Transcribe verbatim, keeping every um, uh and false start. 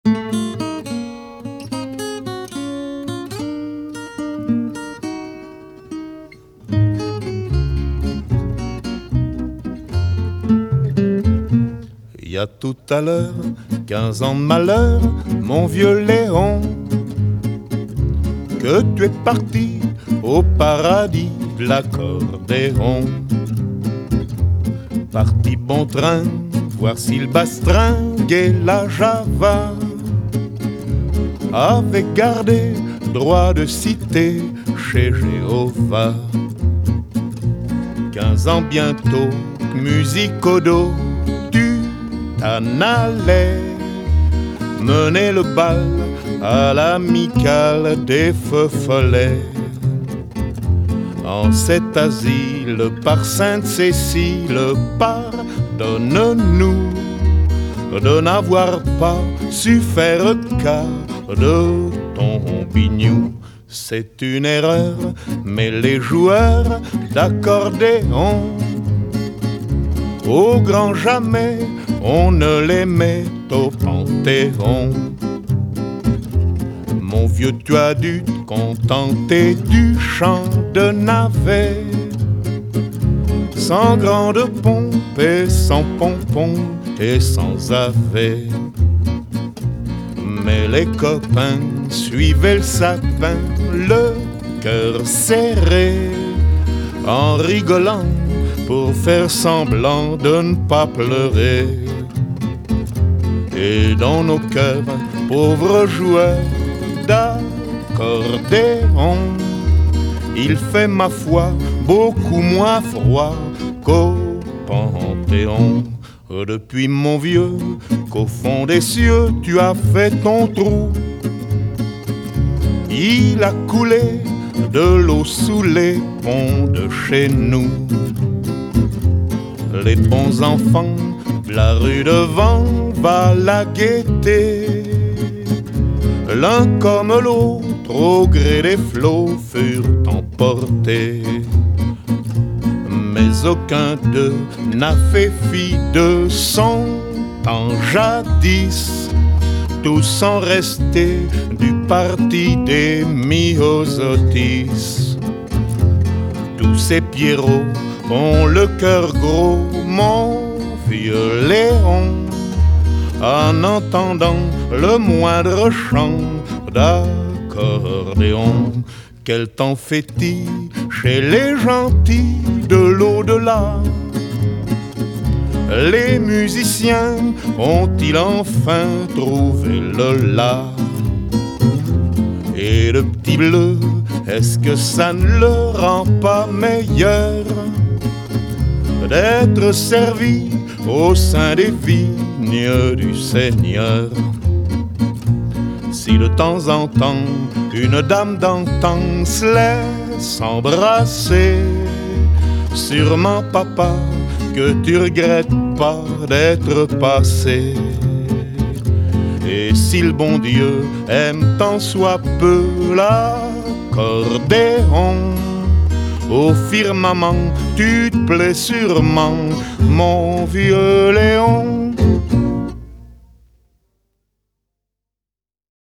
Il y a tout à l'heure, quinze ans de malheur, mon vieux Léon, que tu es parti au paradis de l'accordéon. Parti bon train, voir s'il bastringue la Java, avait gardé droit de cité chez Jéhovah. Quinze ans bientôt, musique au dos, tu t'en allais mener le bal à l'amicale des feux follets. En cet asile par Sainte-Cécile, pardonne-nous de n'avoir pas su faire cas de ton bignou. C'est une erreur, mais les joueurs d'accordéon, au grand jamais, on ne les met au Panthéon. Mon vieux, tu as dû te contenter du chant de navet, sans grande pompe et sans pompon et sans ave. Mais les copains suivaient le sapin, le cœur serré, en rigolant pour faire semblant de ne pas pleurer. Et dans nos cœurs, pauvres joueurs d'accordéon, il fait ma foi beaucoup moins froid qu'au Panthéon. Depuis mon vieux, qu'au fond des cieux tu as fait ton trou, il a coulé de l'eau sous les ponts de chez nous. Les bons enfants de la rue devant va la guetter, l'un comme l'autre au gré des flots furent emportés. Mais aucun d'eux n'a fait fi de son temps jadis, tous sont restés du parti des myosotis. Tous ces pierrots ont le cœur gros, mon vieux Léon, en entendant le moindre chant d'accordéon. Quel temps fait-il chez les gentils de l'au-delà? Les musiciens ont-ils enfin trouvé le la? Et le petit bleu, est-ce que ça ne le rend pas meilleur d'être servi au sein des vignes du Seigneur? Si de temps en temps une dame d'antan se laisse embrasser, sûrement papa que tu regrettes pas d'être passé. Et si le bon Dieu aime tant soit peu l'accordéon, au firmament tu te plais sûrement, mon vieux Léon.